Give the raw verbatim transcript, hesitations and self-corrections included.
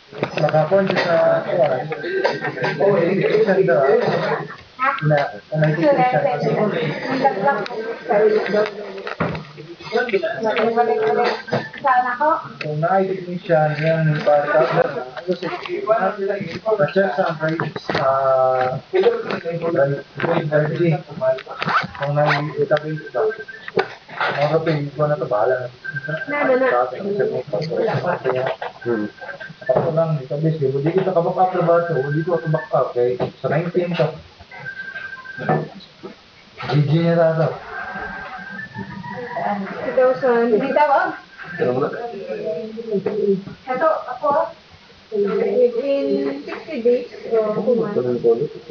Nakakuan siya sa kuan. Oh, education da. Na, na education kasi kung na-technician yan, para ano sa na-check sa grades, ah, grade energy. Kung na-database ba, mga kapin, ito na ito, bahala na. Sa atin, ang check mo pa. Hmm. Ako lang, database, di ba? Di kita ka-back up na ba ito? Di ko ka-back up, kay sa nineteen ka. G G na tato. two thousand. Hindi tawag? Ito, ako. Within sixty days, so, kuman.